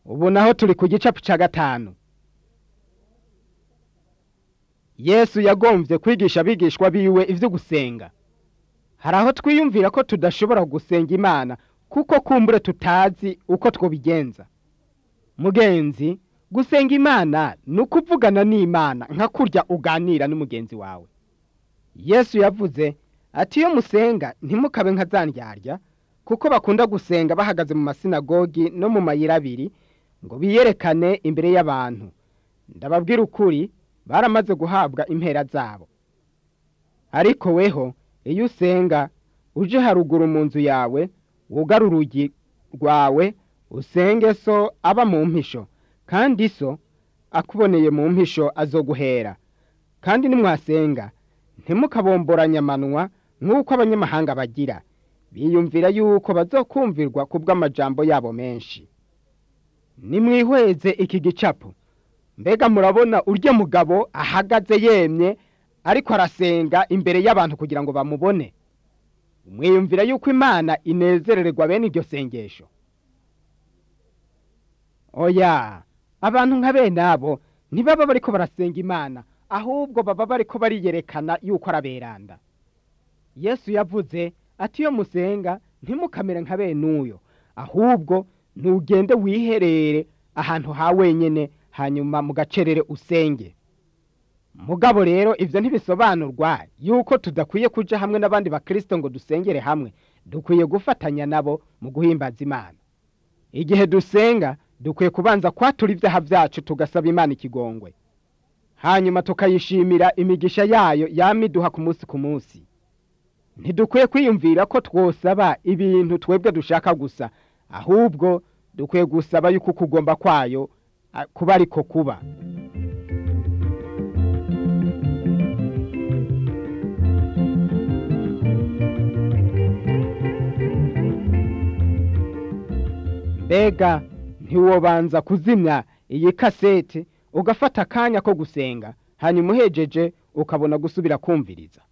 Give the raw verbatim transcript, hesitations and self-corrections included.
ubu naho turi ku gicapu ca gatanu. Yesu yagomvye kwigisha abigishwa biwe ivyo gusenga. Hari aho twiyumvira ko tudashobora gusenga Imana kuko kumbure tutazi uko twobigenza. Mugenzi, gusenga Imana ni ukuvugana n'Imana nka kurya uganira n'umugenzi wawe. Yesu yavuze ati iyo musenga ntimukabe nka zandyarya kuko bakunda gusenga bahagaze mu masinagogi no mu mayira abiri ngo biyerekane imbere y'abantu. Ndababwira ukuri, baramaze guhabwa impera zabo. Ariko weho iyo usenga uje haruguru mu nzu yawe, wugara urugi rwawe, usenge so aba mu mpisho, kandi so akuboneye mu mpisho azoguhera. Kandi nimwasenga ntimukabomboranya amanwa nk'uko abanyamahanga bagira, biyumvira yuko bazokumvirwa kubw'amajambo yabo menshi. Nimwihweze iki gicapu, mbega murabona urya mugabo ahagaze yemye ariko arasenga imbere y'abantu kugira ngo bamubone. Mwiyumvira yuko Imana inezerererwa bene iryo sengesho? Oya, abantu nka bene abo ntibaba bariko barasenga Imana, ahubwo baba bariko bariyerekana yuko araberanda. Yesu yavuze ati iyo musenga ntimukamere nka bene uyo, ahubwo ntugende wiherere ahantu ha wenyene hanyuma mugacerere usenge. Mugabo rero ivyo ntibisobanurwa yuko tudakwiye kuja hamwe n'abandi bakristo ngo dusengere hamwe. Dukwiye gufatanya nabo mu guhimbaza Imana. Igihe dusenga dukwiye kubanza kwatura ivyaha vyacu tugasaba Imana ikigongwe, hanyuma tukayishimira imigisha yayo yamiduha ku munsi ku munsi. Ntidukwiye kwiyumvira ko twosaba ibintu twebwe dushaka gusa, ahubwo dukwiye gusaba yuko kugomba kwayo kuba ariko kuba. Mbega ntiwobanza kuzimya iyi kasete ugafata akanya ko gusenga, hanyuma uhejeje ukabona gusubira kumviriza?